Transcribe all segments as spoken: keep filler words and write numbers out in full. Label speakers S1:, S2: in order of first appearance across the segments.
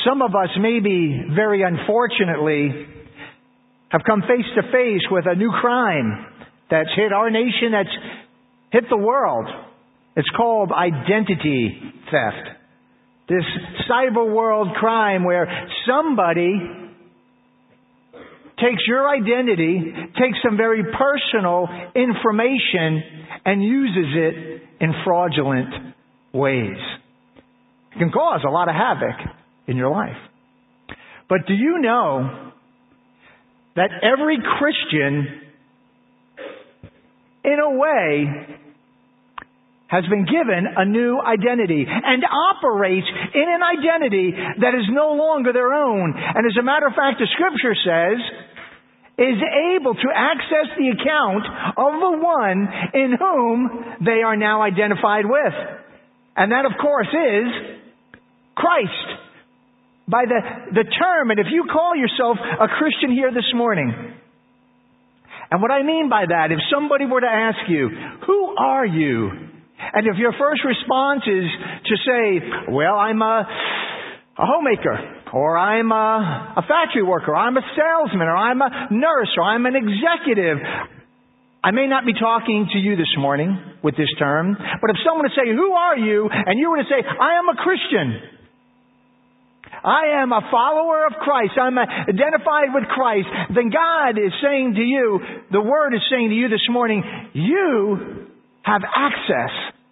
S1: Some of us, maybe very unfortunately, have come face to face with a new crime that's hit our nation, that's hit the world. It's called identity theft. This cyber world crime where somebody takes your identity, takes some very personal information, and uses it in fraudulent ways. It can cause a lot of havoc in your life. But do you know that every Christian, in a way, has been given a new identity and operates in an identity that is no longer their own. And as a matter of fact, the Scripture says, is able to access the account of the one in whom they are now identified with. And that, of course, is Christ. By the, the term, and if you call yourself a Christian here this morning, and what I mean by that, if somebody were to ask you, who are you? And if your first response is to say, well, I'm a, a homemaker, or I'm a, a factory worker, or I'm a salesman, or I'm a nurse, or I'm an executive, I may not be talking to you this morning with this term, but if someone would say, who are you? And you were to say, I am a Christian. I am a follower of Christ. I'm identified with Christ. Then God is saying to you, the Word is saying to you this morning, you have access.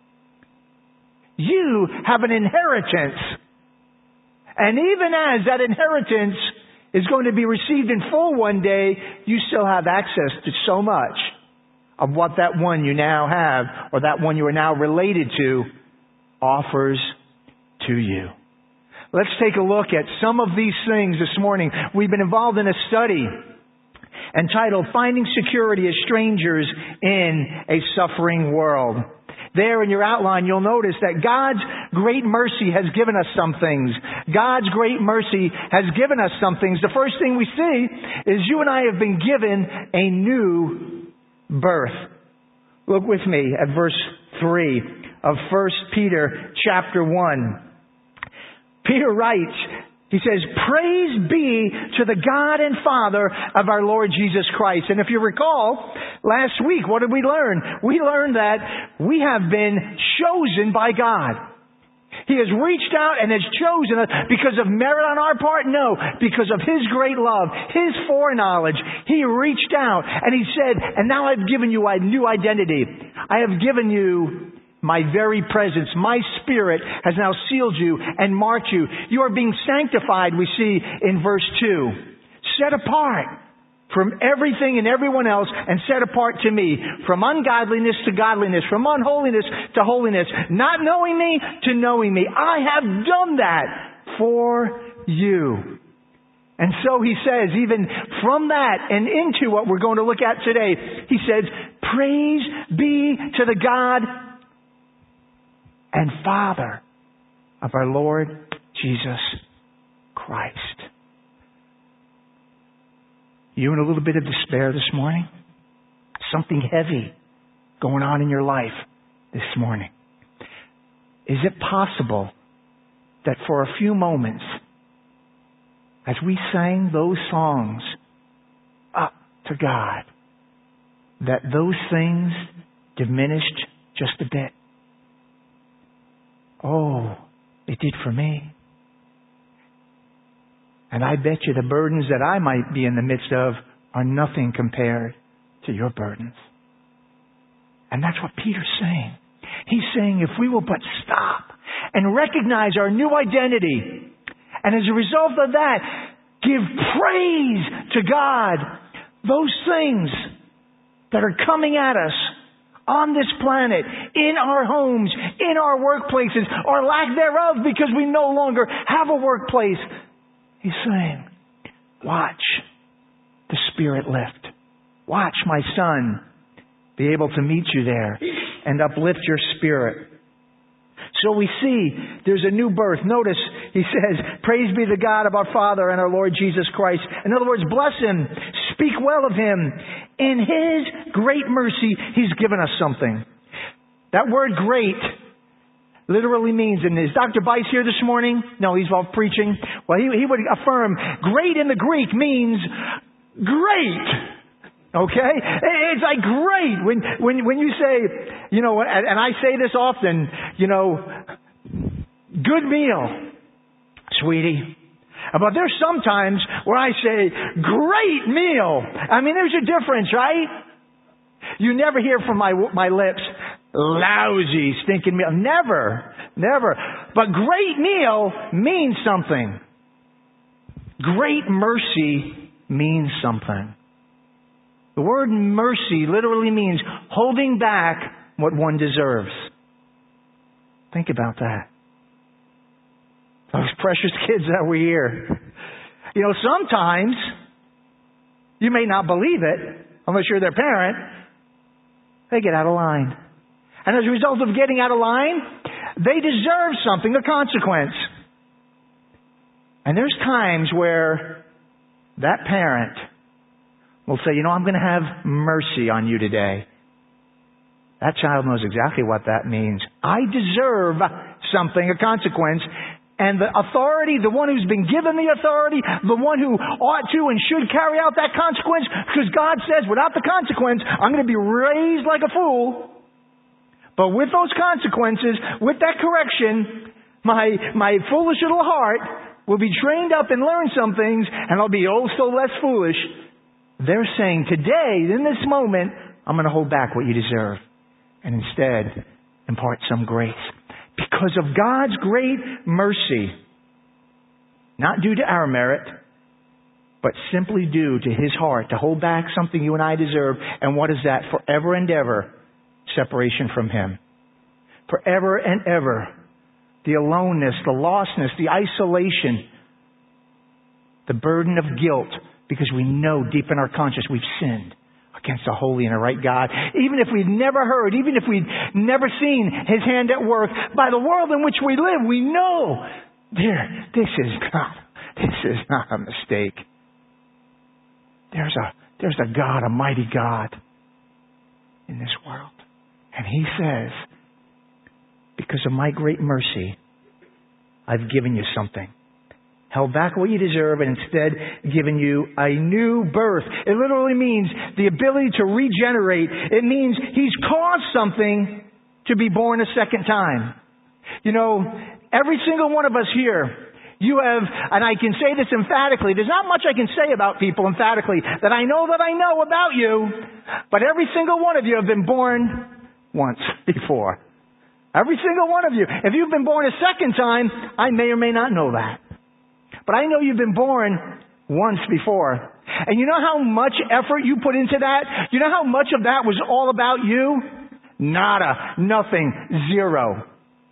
S1: You have an inheritance. And even as that inheritance is going to be received in full one day, you still have access to so much of what that one you now have, or that one you are now related to, offers to you. Let's take a look at some of these things this morning. We've been involved in a study entitled Finding Security as Strangers in a Suffering World. There in your outline, you'll notice that God's great mercy has given us some things. God's great mercy has given us some things. The first thing we see is you and I have been given a new birth. Look with me at verse three of First Peter chapter one. Peter writes, he says, praise be to the God and Father of our Lord Jesus Christ. And if you recall, last week, what did we learn? We learned that we have been chosen by God. He has reached out and has chosen us because of merit on our part? No, because of His great love, His foreknowledge. He reached out and He said, and now I've given you a new identity. I have given you my very presence, my Spirit has now sealed you and marked you. You are being sanctified, we see in verse two. Set apart from everything and everyone else and set apart to me. From ungodliness to godliness, from unholiness to holiness. Not knowing me to knowing me. I have done that for you. And so he says, even from that and into what we're going to look at today, he says, praise be to the God and Father of our Lord Jesus Christ. You in a little bit of despair this morning? Something heavy going on in your life this morning. Is it possible that for a few moments, as we sang those songs up to God, that those things diminished just a bit? Oh, it did for me. And I bet you the burdens that I might be in the midst of are nothing compared to your burdens. And that's what Peter's saying. He's saying if we will but stop and recognize our new identity, and as a result of that, give praise to God, those things that are coming at us on this planet, in our homes, in our workplaces, or lack thereof because we no longer have a workplace. He's saying, watch the Spirit lift. Watch my Son be able to meet you there and uplift your spirit. So we see there's a new birth. Notice he says, praise be the God of our Father and our Lord Jesus Christ. In other words, bless Him. Speak well of Him. In His great mercy, He's given us something. That word great literally means, and is Doctor Bice here this morning? No, he's off preaching. Well, he, he would affirm, great in the Greek means great. Okay? It's like great. When, when, when you say, you know, and, and I say this often, you know, good meal, sweetie. But there's sometimes where I say, great meal. I mean, there's a difference, right? You never hear from my my lips, lousy, stinking meal. Never. Never. But great meal means something. Great mercy means something. The word mercy literally means holding back what one deserves. Think about that. Those precious kids that were here. You know, sometimes, you may not believe it, unless you're their parent, they get out of line. And as a result of getting out of line, they deserve something, a consequence. And there's times where that parent will say, you know, I'm going to have mercy on you today. That child knows exactly what that means. I deserve something, a consequence. And the authority, the one who's been given the authority, the one who ought to and should carry out that consequence, because God says, without the consequence, I'm going to be raised like a fool. But with those consequences, with that correction, my my foolish little heart will be trained up and learn some things, and I'll be oh so less foolish. They're saying, today, in this moment, I'm going to hold back what you deserve, and instead impart some grace. Because of God's great mercy, not due to our merit, but simply due to His heart to hold back something you and I deserve. And what is that? Forever and ever, separation from Him. Forever and ever, the aloneness, the lostness, the isolation, the burden of guilt, because we know deep in our conscience we've sinned against a holy and a right God. Even if we'd never heard, even if we'd never seen His hand at work, by the world in which we live, we know, dear, this is not, this is not a mistake. There's a, there's a God, a mighty God in this world. And He says, because of my great mercy, I've given you something. Held back what you deserve and instead given you a new birth. It literally means the ability to regenerate. It means He's caused something to be born a second time. You know, every single one of us here, you have, and I can say this emphatically, there's not much I can say about people emphatically that I know that I know about you, but every single one of you have been born once before. Every single one of you. If you've been born a second time, I may or may not know that. But I know you've been born once before. And you know how much effort you put into that? You know how much of that was all about you? Nada. Nothing. Zero.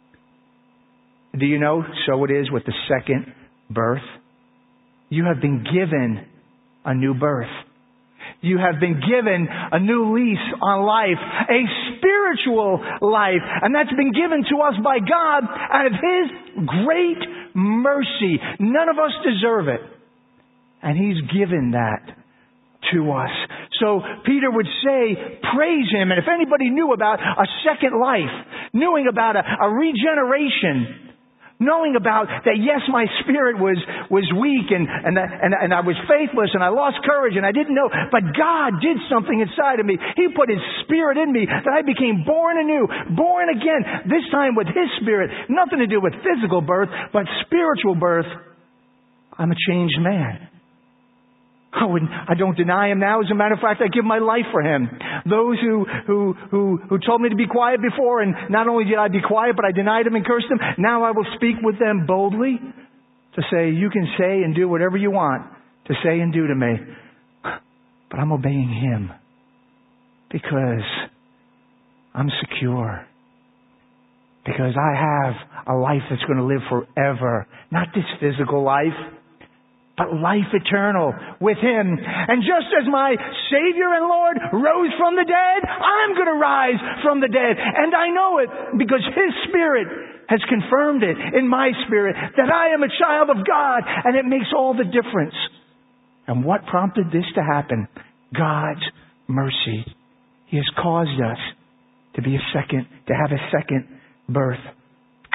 S1: Do you know? So it is with the second birth. You have been given a new birth. You have been given a new lease on life, a spiritual life. And that's been given to us by God out of His great mercy. None of us deserve it. And He's given that to us. So Peter would say, praise Him. And if anybody knew about a second life, knowing about a, a regeneration, knowing about that, yes, my spirit was, was weak and, and, and, and I was faithless and I lost courage and I didn't know. But God did something inside of me. He put His Spirit in me that I became born anew, born again, this time with His Spirit. Nothing to do with physical birth, but spiritual birth. I'm a changed man. Oh, and I don't deny Him now. As a matter of fact, I give my life for Him. Those who, who, who, who told me to be quiet before, and not only did I be quiet, but I denied Him and cursed Him, now I will speak with them boldly to say, you can say and do whatever you want to say and do to me. But I'm obeying Him because I'm secure. Because I have a life that's going to live forever. Not this physical life, but life eternal with Him. And just as my Savior and Lord rose from the dead, I'm going to rise from the dead. And I know it because His Spirit has confirmed it in my spirit that I am a child of God, and it makes all the difference. And what prompted this to happen? God's mercy. He has caused us to be a second, to have a second birth.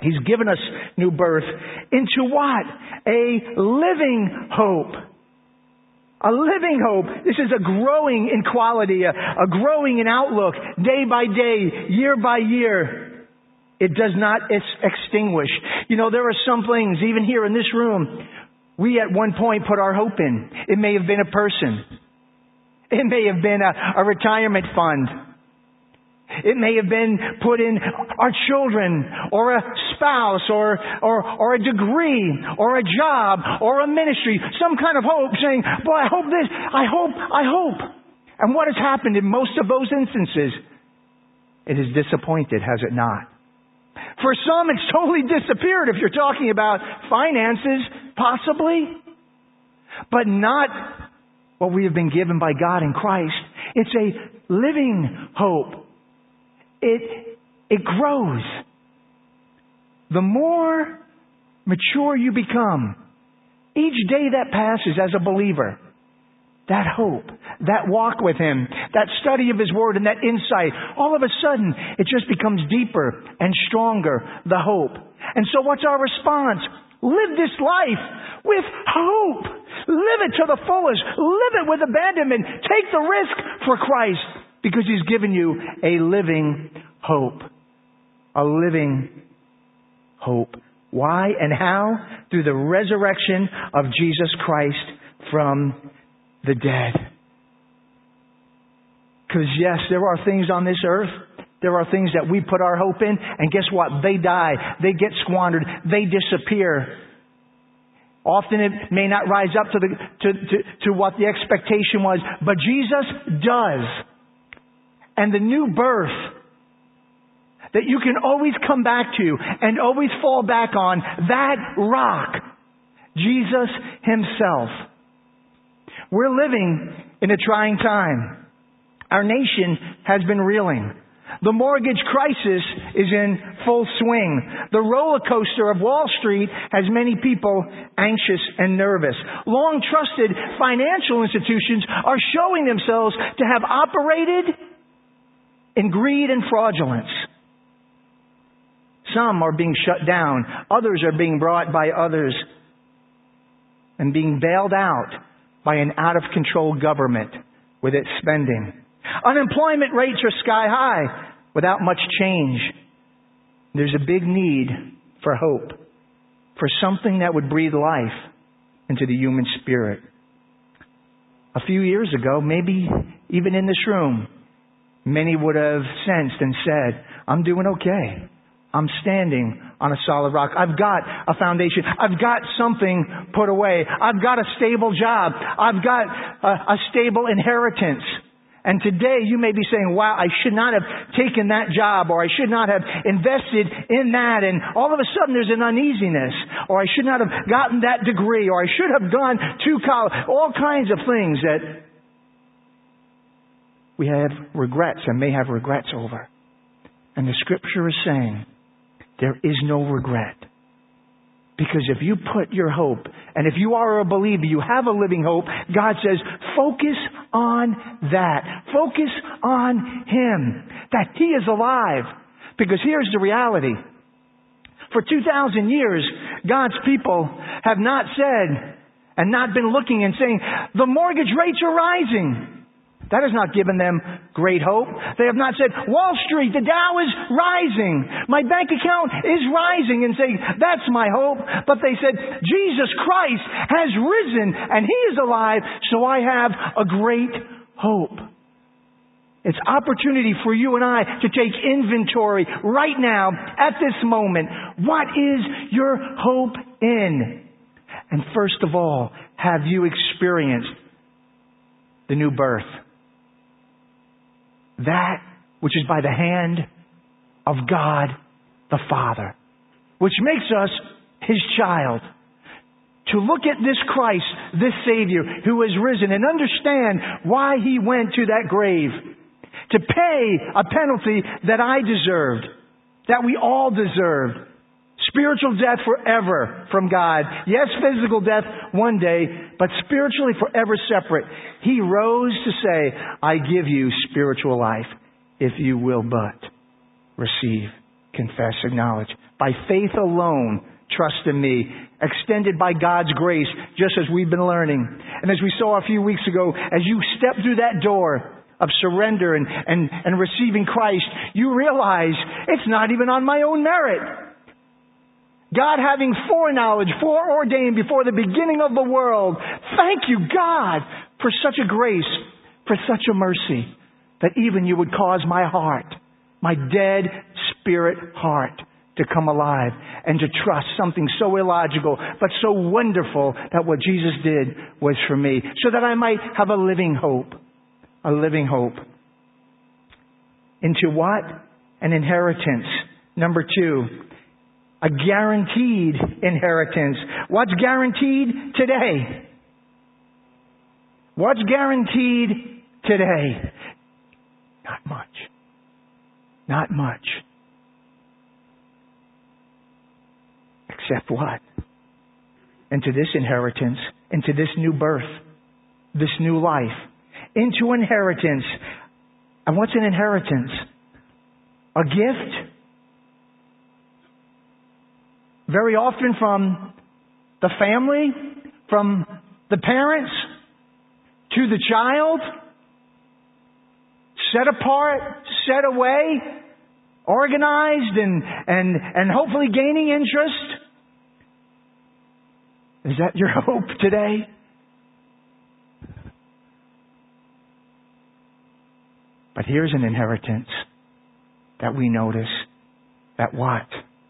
S1: He's given us new birth into what? A living hope. A living hope. This is a growing in quality, a, a growing in outlook, day by day, year by year. It does not ex- extinguish. You know, there are some things, even here in this room, we at one point put our hope in. It may have been a person. It may have been a, a retirement fund. It may have been put in our children, or a spouse, or, or, or a degree, or a job, or a ministry. Some kind of hope saying, boy, I hope this, I hope, I hope. And what has happened in most of those instances? It is disappointed, has it not? For some, it's totally disappeared if you're talking about finances, possibly. But not what we have been given by God in Christ. It's a living hope. It, it grows. The more mature you become, each day that passes as a believer, that hope, that walk with Him, that study of His Word and that insight, all of a sudden it just becomes deeper and stronger, the hope. And so what's our response? Live this life with hope. Live it to the fullest. Live it with abandonment. Take the risk for Christ, because He's given you a living hope. A living hope. Why and how? Through the resurrection of Jesus Christ from the dead. Because yes, there are things on this earth, there are things that we put our hope in, and guess what? They die. They get squandered. They disappear. Often it may not rise up to the to, to, to what the expectation was, but Jesus does. And the new birth that you can always come back to and always fall back on, that rock, Jesus Himself. We're living in a trying time. Our nation has been reeling. The mortgage crisis is in full swing. The roller coaster of Wall Street has many people anxious and nervous. Long trusted financial institutions are showing themselves to have operated in greed and fraudulence. Some are being shut down. Others are being brought by others and being bailed out by an out-of-control government with its spending. Unemployment rates are sky high without much change. There's a big need for hope, for something that would breathe life into the human spirit. A few years ago, maybe even in this room, many would have sensed and said, I'm doing okay. I'm standing on a solid rock. I've got a foundation. I've got something put away. I've got a stable job. I've got a, a stable inheritance. And today you may be saying, wow, I should not have taken that job, or I should not have invested in that. And all of a sudden there's an uneasiness, or I should not have gotten that degree, or I should have gone to college. All kinds of things that we have regrets and may have regrets over. And the Scripture is saying there is no regret. Because if you put your hope, and if you are a believer, you have a living hope, God says, focus on that. Focus on Him. That He is alive. Because here's the reality. For two thousand years, God's people have not said and not been looking and saying, the mortgage rates are rising. That has not given them great hope. They have not said, Wall Street, the Dow is rising. My bank account is rising, and saying, that's my hope. But they said, Jesus Christ has risen and He is alive, so I have a great hope. It's opportunity for you and I to take inventory right now, at this moment. What is your hope in? And first of all, have you experienced the new birth? That which is by the hand of God the Father, which makes us His child. To look at this Christ, this Savior who has risen, and understand why He went to that grave. To pay a penalty that I deserved, that we all deserved. Spiritual death forever from God. Yes, physical death one day, but spiritually forever separate. He rose to say, I give you spiritual life if you will but receive confess, acknowledge. By faith alone, trust in me, extended by God's grace, just as we've been learning. And as we saw a few weeks ago, as you step through that door of surrender and, and, and receiving Christ, you realize it's not even on my own merit. God having foreknowledge, foreordained before the beginning of the world. Thank you, God, for such a grace, for such a mercy, that even you would cause my heart, my dead spirit heart, to come alive and to trust something so illogical but so wonderful, that what Jesus did was for me, so that I might have a living hope. A living hope. Into what? An inheritance. Number two, a guaranteed inheritance. What's guaranteed today? What's guaranteed today? Not much. Not much. Except what? Into this inheritance, into this new birth, this new life, into inheritance. And what's an inheritance? A gift. Very often from the family, from the parents, to the child, set apart, set away, organized and, and, and hopefully gaining interest. Is that your hope today? But here's an inheritance that we notice. That what?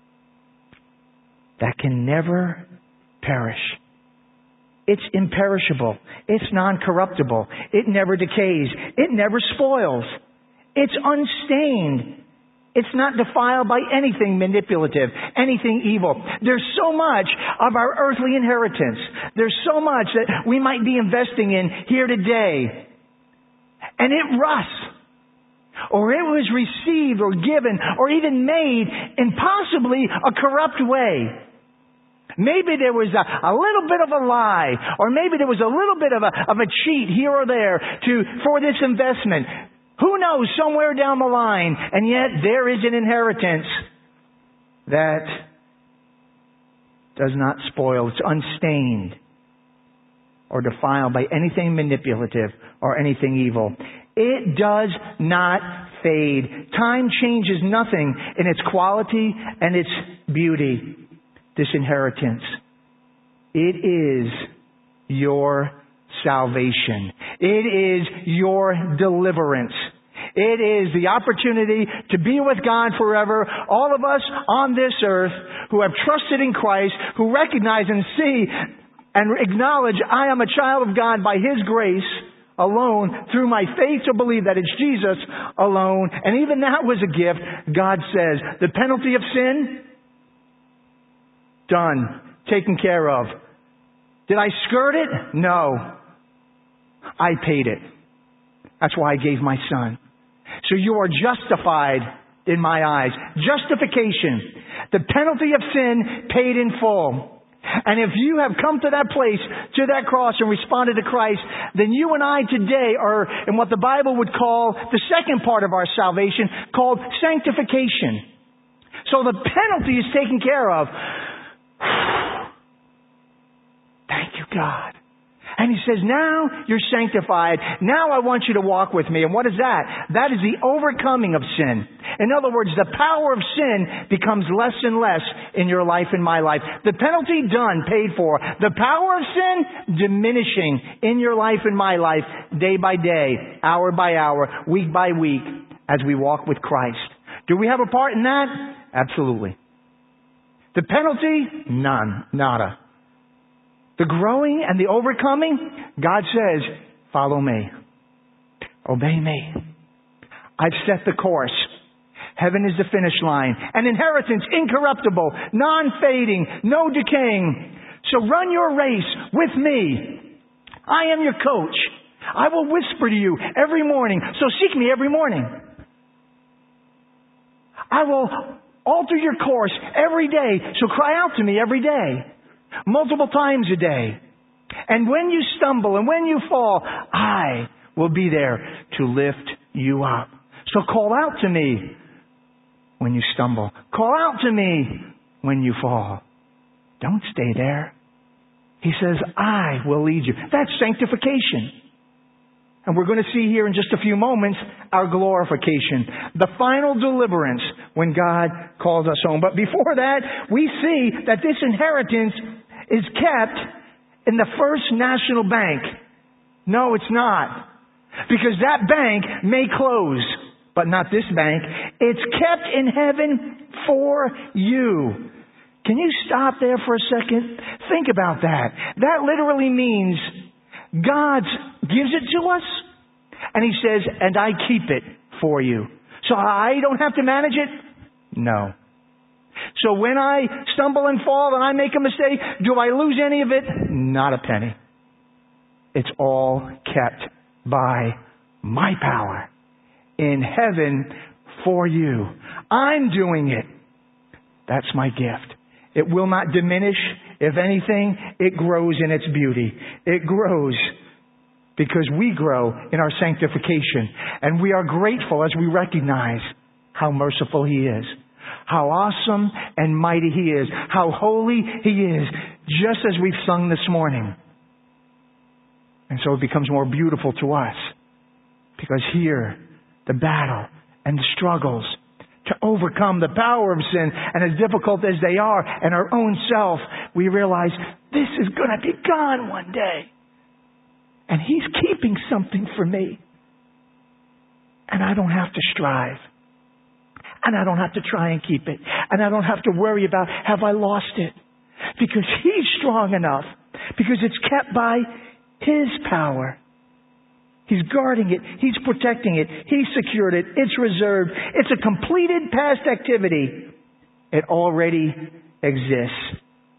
S1: That can never perish. It's imperishable. It's non-corruptible. It never decays. It never spoils. It's unstained. It's not defiled by anything manipulative, anything evil. There's so much of our earthly inheritance. There's so much that we might be investing in here today. And it rusts. Or it was received or given or even made in possibly a corrupt way. Maybe there was a, a little bit of a lie, or maybe there was a little bit of a, of a cheat here or there to, for this investment. Who knows, somewhere down the line, and yet there is an inheritance that does not spoil. It's unstained or defiled by anything manipulative or anything evil. It does not fade. Time changes nothing in its quality and its beauty. This inheritance. It is your salvation. It is your deliverance. It is the opportunity to be with God forever. All of us on this earth who have trusted in Christ, who recognize and see and acknowledge I am a child of God by His grace alone, through my faith to believe that it's Jesus alone. And even that was a gift. God says, the penalty of sin, done. Taken care of. Did I skirt it? No. I paid it. That's why I gave my Son. So you are justified in my eyes. Justification. The penalty of sin paid in full. And if you have come to that place, to that cross, and responded to Christ, then you and I today are in what the Bible would call the second part of our salvation, called sanctification. So the penalty is taken care of. Thank you, God. And He says, now you're sanctified. Now I want you to walk with me. And what is that? That is the overcoming of sin. In other words, the power of sin becomes less and less in your life and my life. The penalty done, paid for. The power of sin diminishing in your life and my life day by day, hour by hour, week by week as we walk with Christ. Do we have a part in that? Absolutely. The penalty? None. Nada. The growing and the overcoming? God says, follow me. Obey me. I've set the course. Heaven is the finish line. An inheritance, incorruptible, non-fading, no decaying. So run your race with me. I am your coach. I will whisper to you every morning. So seek me every morning. I will alter your course every day. So cry out to me every day. Multiple times a day. And when you stumble and when you fall, I will be there to lift you up. So call out to me. when you stumble. Call out to me when you fall. Don't stay there. He says, I will lead you. That's sanctification. And we're going to see here in just a few moments our glorification. The final deliverance when God calls us home. But before that, we see that this inheritance is kept in the First National Bank. No, it's not. Because that bank may close, but not this bank. It's kept in heaven for you. Can you stop there for a second? Think about that. That literally means God gives it to us, and He says, and I keep it for you. So I don't have to manage it? No. So when I stumble and fall and I make a mistake, do I lose any of it? Not a penny. It's all kept by my power in heaven for you. I'm doing it. That's my gift. It will not diminish. If anything, it grows in its beauty. It grows because we grow in our sanctification. And we are grateful as we recognize how merciful He is, how awesome and mighty He is, how holy He is, just as we've sung this morning. And so it becomes more beautiful to us because here, the battle and the struggles to overcome the power of sin, and as difficult as they are, and our own self, we realize this is going to be gone one day. And He's keeping something for me. And I don't have to strive. And I don't have to try and keep it. And I don't have to worry about, have I lost it? Because He's strong enough. Because it's kept by His power. He's guarding it. He's protecting it. He's secured it. It's reserved. It's a completed past activity. It already exists.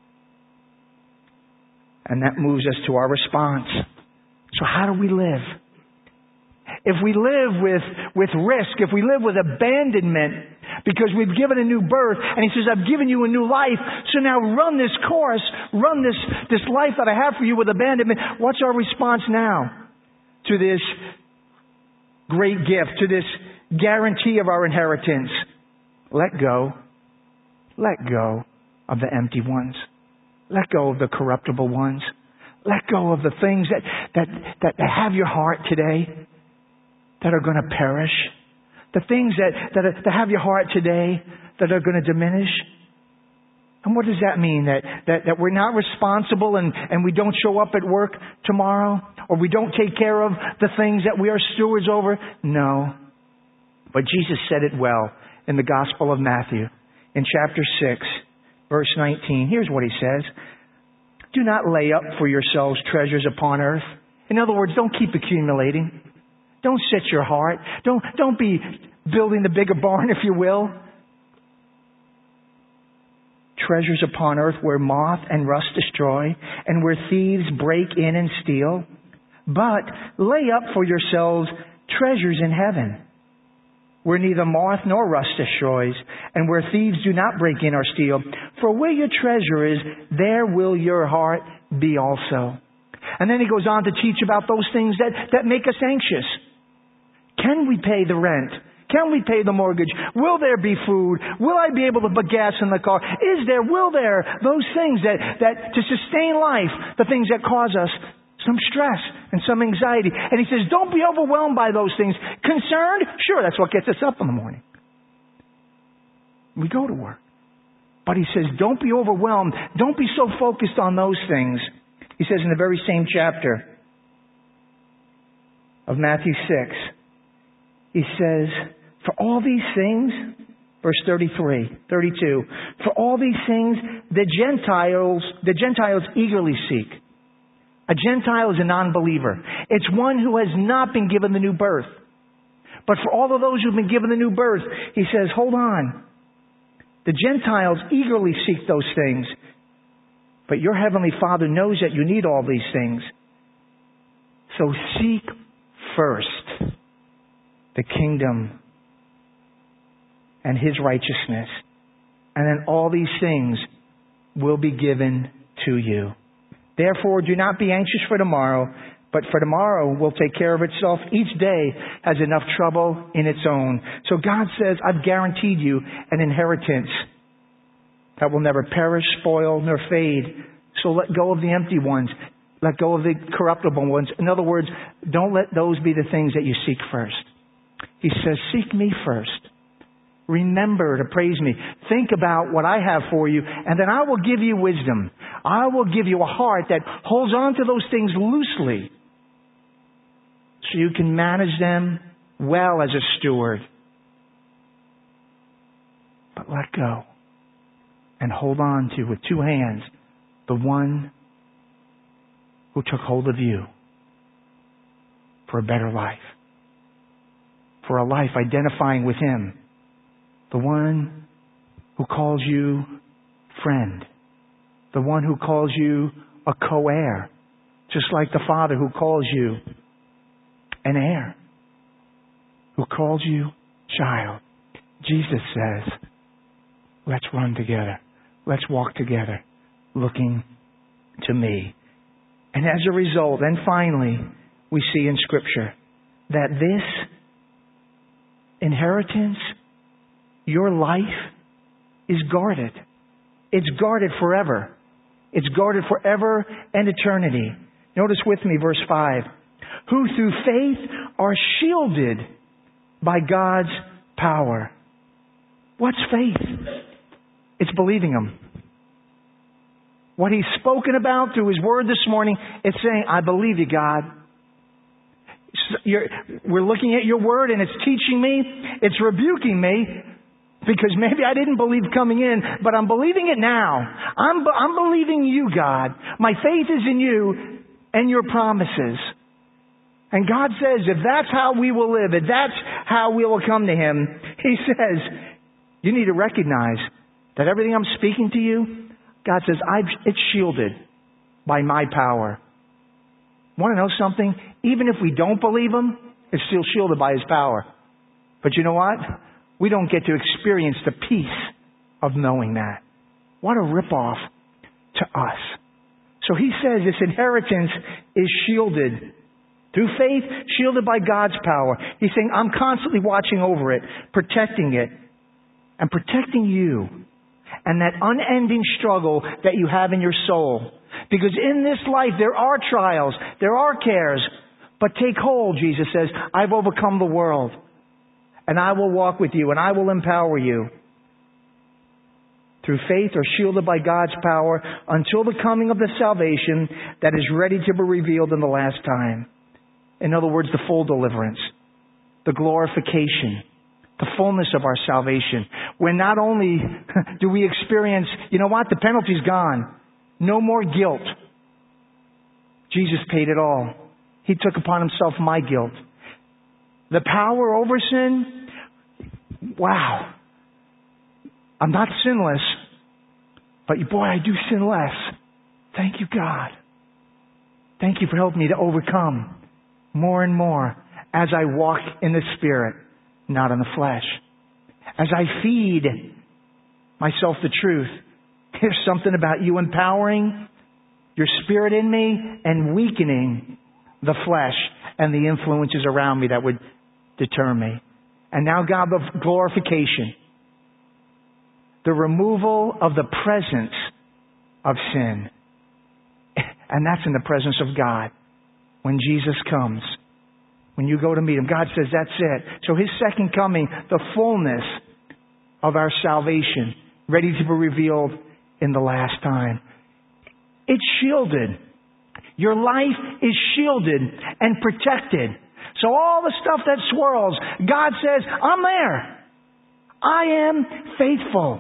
S1: And that moves us to our response. So how do we live? If we live with, with risk, if we live with abandonment, because we've given a new birth, and He says, I've given you a new life, so now run this course, run this, this life that I have for you with abandonment. What's our response now to this great gift, to this guarantee of our inheritance? Let go. Let go of the empty ones. Let go of the corruptible ones. Let go of the things that, that, that, that have your heart today that are going to perish. The things that, that, are, that have your heart today that are going to diminish. And what does that mean? That, that, that we're not responsible and, and we don't show up at work tomorrow? Or we don't take care of the things that we are stewards over? No. But Jesus said it well in the Gospel of Matthew in chapter six, verse nineteen. Here's what He says. Do not lay up for yourselves treasures upon earth. In other words, don't keep accumulating. Don't set your heart. Don't, don't be building the bigger barn, if you will. Treasures upon earth where moth and rust destroy and where thieves break in and steal. But lay up for yourselves treasures in heaven where neither moth nor rust destroys and where thieves do not break in or steal. For where your treasure is, there will your heart be also. And then He goes on to teach about those things that, that make us anxious. Can we pay the rent? Can we pay the mortgage? Will there be food? Will I be able to put gas in the car? Is there, will there, those things that, that to sustain life, the things that cause us some stress and some anxiety. And He says, don't be overwhelmed by those things. Concerned? Sure, that's what gets us up in the morning. We go to work. But He says, don't be overwhelmed. Don't be so focused on those things. He says in the very same chapter of Matthew six, He says, for all these things, verse thirty-three, thirty-two, for all these things the Gentiles, the Gentiles eagerly seek. A Gentile is a non-believer. It's one who has not been given the new birth. But for all of those who've been given the new birth, He says, hold on. The Gentiles eagerly seek those things. But your Heavenly Father knows that you need all these things. So seek first the kingdom and His righteousness. And then all these things will be given to you. Therefore, do not be anxious for tomorrow, but for tomorrow will take care of itself. Each day has enough trouble in its own. So God says, I've guaranteed you an inheritance that will never perish, spoil, nor fade. So let go of the empty ones. Let go of the corruptible ones. In other words, don't let those be the things that you seek first. He says, seek me first. Remember to praise me. Think about what I have for you, and then I will give you wisdom. I will give you a heart that holds on to those things loosely so you can manage them well as a steward. But let go and hold on to, with two hands, the one who took hold of you for a better life, for a life identifying with Him. The one who calls you friend. The one who calls you a co-heir. Just like the Father who calls you an heir. Who calls you child. Jesus says, let's run together. Let's walk together, looking to me. And as a result, and finally, we see in Scripture that this inheritance, your life, is guarded. It's guarded forever. It's guarded forever and eternity. Notice with me verse five. Who through faith are shielded by God's power. What's faith? It's believing Him. What He's spoken about through His Word this morning, it's saying, I believe you, God. You're, we're looking at your Word and it's teaching me, it's rebuking me, because maybe I didn't believe coming in, but I'm believing it now. I'm, I'm believing you, God. My faith is in you and your promises. And God says, if that's how we will live, if that's how we will come to Him, He says, you need to recognize that everything I'm speaking to you, God says, I've, it's shielded by my power. Want to know something? Even if we don't believe Him, it's still shielded by His power. But you know what? We don't get to experience the peace of knowing that. What a ripoff to us. So He says this inheritance is shielded. Through faith, shielded by God's power. He's saying, I'm constantly watching over it, protecting it, and protecting you. And that unending struggle that you have in your soul. Because in this life, there are trials, there are cares. But take hold, Jesus says, I've overcome the world. And I will walk with you, and I will empower you. Through faith are shielded by God's power until the coming of the salvation that is ready to be revealed in the last time. In other words, the full deliverance, the glorification, the fullness of our salvation. When not only do we experience, you know what, the penalty's gone. No more guilt. Jesus paid it all. He took upon Himself my guilt. The power over sin, wow. I'm not sinless, but boy, I do sin less. Thank you, God. Thank you for helping me to overcome more and more as I walk in the Spirit, not in the flesh. As I feed myself the truth, there's something about you empowering your Spirit in me and weakening the flesh and the influences around me that would deter me. And now, God, the glorification. The removal of the presence of sin. And that's in the presence of God. When Jesus comes. When you go to meet Him. God says that's it. So His second coming, the fullness of our salvation, ready to be revealed in the last time. It's shielded. Your life is shielded and protected. So all the stuff that swirls, God says, I'm there. I am faithful.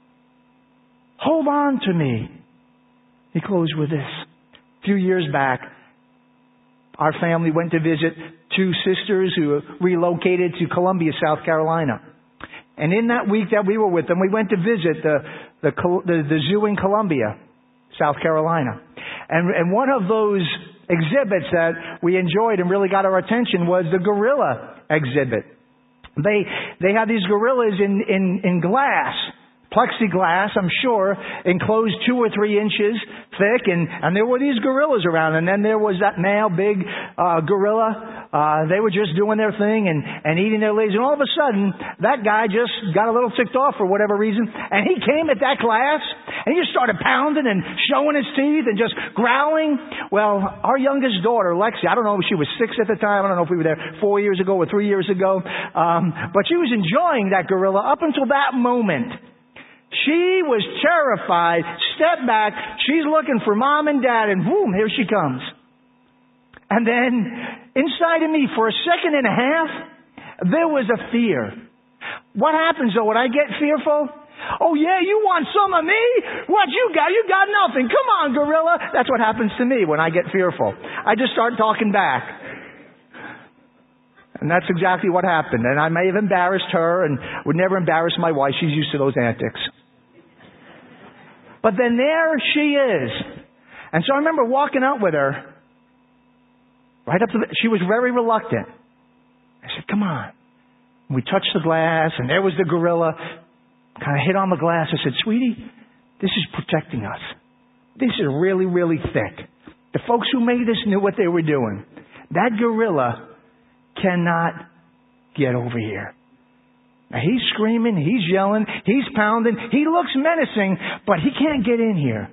S1: Hold on to me. He closed with this. A few years back, our family went to visit two sisters who relocated to Columbia, South Carolina. And in that week that we were with them, we went to visit the the, the, the zoo in Columbia, South Carolina. And, and one of those exhibits that we enjoyed and really got our attention was the gorilla exhibit. They they had these gorillas in, in, in glass, plexiglass, I'm sure, enclosed two or three inches thick, and, and there were these gorillas around, and then there was that male big uh, gorilla. Uh, they were just doing their thing and, and eating their leaves, and all of a sudden, that guy just got a little ticked off for whatever reason, and he came at that glass, and he just started pounding and showing his teeth and just growling. Well, our youngest daughter, Lexi, I don't know if she was six at the time, I don't know if we were there four years ago or three years ago, um, but she was enjoying that gorilla up until that moment. She was terrified, stepped back, she's looking for mom and dad, and boom, here she comes. And then, inside of me, for a second and a half, there was a fear. What happens, though, when I get fearful? Oh, yeah, you want some of me? What you got? You got nothing. Come on, gorilla. That's what happens to me when I get fearful. I just start talking back. And that's exactly what happened. And I may have embarrassed her and would never embarrass my wife. She's used to those antics. But then there she is. And so I remember walking out with her. Right up to the, she was very reluctant. I said, come on. We touched the glass, and there was the gorilla. Kind of hit on the glass. I said, sweetie, this is protecting us. This is really, really thick. The folks who made this knew what they were doing. That gorilla cannot get over here. Now, he's screaming, he's yelling, he's pounding, he looks menacing, but he can't get in here.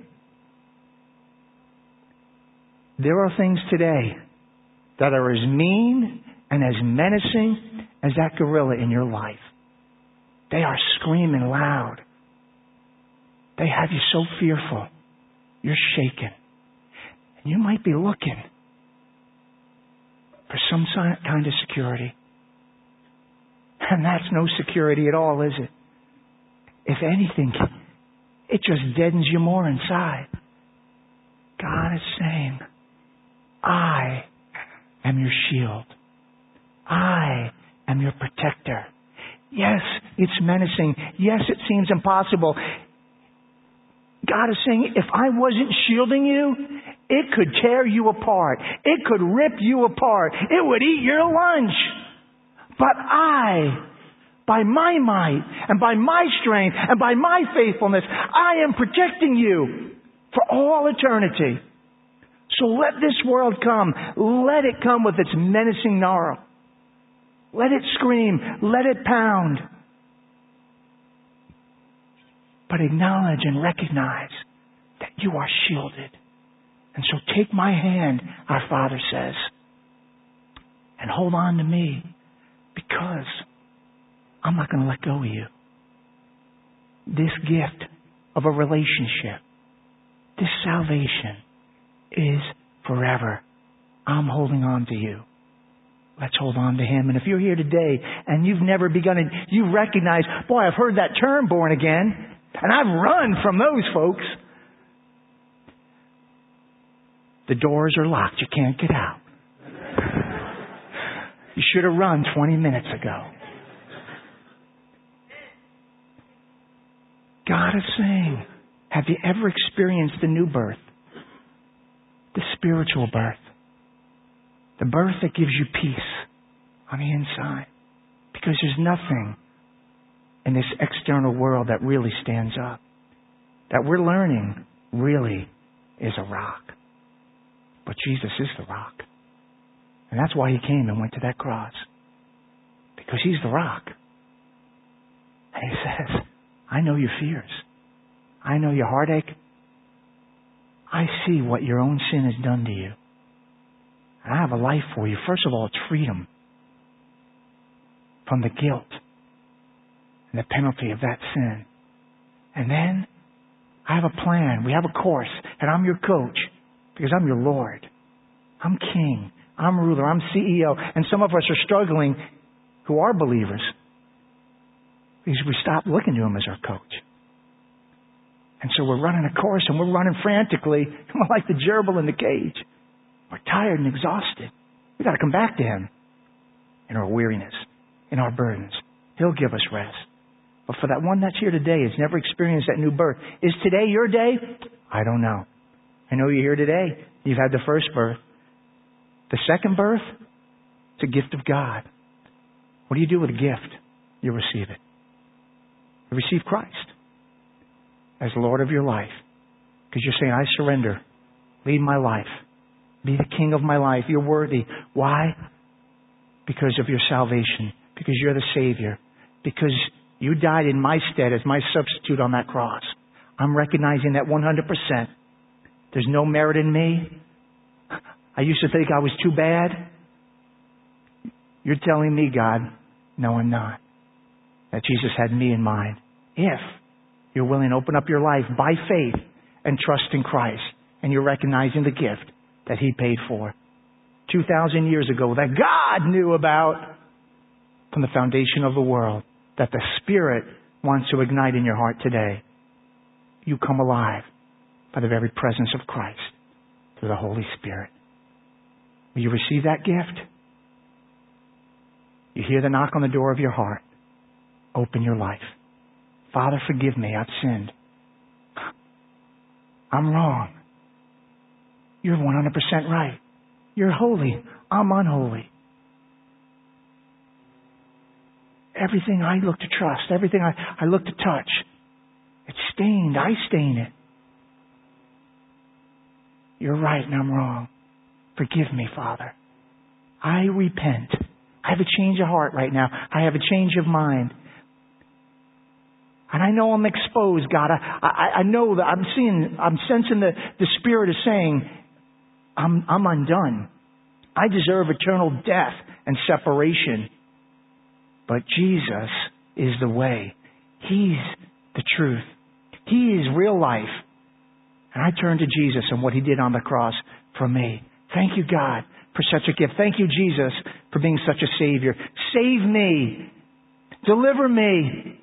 S1: There are things today that are as mean and as menacing as that gorilla in your life. They are screaming loud. They have you so fearful. You're shaken. And you might be looking for some kind of security. And that's no security at all, is it? If anything, it just deadens you more inside. God is saying, I am your shield. I am your protector. Yes, it's menacing. Yes, it seems impossible. God is saying, if I wasn't shielding you, it could tear you apart. It could rip you apart. It would eat your lunch. But I, by my might and by my strength and by my faithfulness, I am protecting you for all eternity. So let this world come. Let it come with its menacing gnarl. Let it scream. Let it pound. But acknowledge and recognize that you are shielded. And so take my hand, our Father says, and hold on to me, because I'm not going to let go of you. This gift of a relationship, this salvation, is forever. I'm holding on to you. Let's hold on to Him. And if you're here today and you've never begun it, you recognize, boy, I've heard that term, born again, and I've run from those folks. The doors are locked. You can't get out. You should have run twenty minutes ago. God is saying, have you ever experienced the new birth? The spiritual birth. The birth that gives you peace on the inside. Because there's nothing in this external world that really stands up. That we're learning really is a rock. But Jesus is the rock. And that's why He came and went to that cross. Because He's the rock. And He says, I know your fears. I know your heartache. I see what your own sin has done to you. And I have a life for you. First of all, it's freedom from the guilt and the penalty of that sin. And then I have a plan. We have a course. And I'm your coach because I'm your Lord. I'm King. I'm ruler. I'm C E O. And some of us are struggling who are believers because we stopped looking to Him as our coach. And so we're running a course and we're running frantically. We're like the gerbil in the cage. We're tired and exhausted. We've got to come back to Him in our weariness, in our burdens. He'll give us rest. But for that one that's here today, has never experienced that new birth, is today your day? I don't know. I know you're here today. You've had the first birth. The second birth, it's a gift of God. What do you do with a gift? You receive it. You receive Christ. as Lord of your life. Because you're saying, I surrender. Lead my life. Be the king of my life. You're worthy. Why? Because of your salvation. Because you're the Savior. Because you died in my stead as my substitute on that cross. I'm recognizing that one hundred percent. There's no merit in me. I used to think I was too bad. You're telling me, God, no, I'm not. That Jesus had me in mind. If you're willing to open up your life by faith and trust in Christ, and you're recognizing the gift that He paid for two thousand years ago, that God knew about from the foundation of the world, that the Spirit wants to ignite in your heart today. You come alive by the very presence of Christ through the Holy Spirit. Will you receive that gift? You hear the knock on the door of your heart. Open your life. Father, forgive me. I've sinned. I'm wrong. You're one hundred percent right. You're holy. I'm unholy. Everything I look to trust, everything I, I look to touch, it's stained. I stain it. You're right and I'm wrong. Forgive me, Father. I repent. I have a change of heart right now. I have a change of mind. And I know I'm exposed, God. I, I, I know that I'm seeing, I'm sensing the, the Spirit is saying, I'm, I'm undone. I deserve eternal death and separation. But Jesus is the way. He's the truth. He is real life. And I turn to Jesus and what He did on the cross for me. Thank you, God, for such a gift. Thank you, Jesus, for being such a Savior. Save me. Deliver me.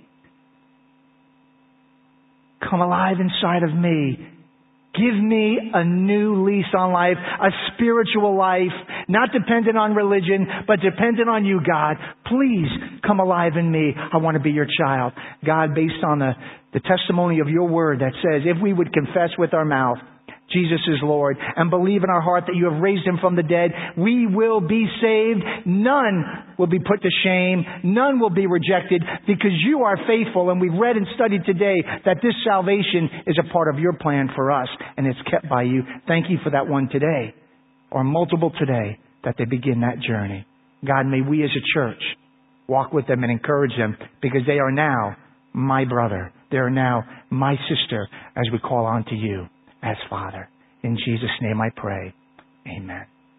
S1: Come alive inside of me. Give me a new lease on life, a spiritual life, not dependent on religion, but dependent on you, God. Please come alive in me. I want to be your child. God, based on the, the testimony of your word that says, if we would confess with our mouth, Jesus is Lord, and believe in our heart that you have raised Him from the dead, we will be saved. None will be put to shame. None will be rejected because you are faithful. And we've read and studied today that this salvation is a part of your plan for us, and it's kept by you. Thank you for that one today, or multiple today, that they begin that journey. God, may we as a church walk with them and encourage them, because they are now my brother. They are now my sister as we call on to you as Father. In Jesus' name I pray. Amen.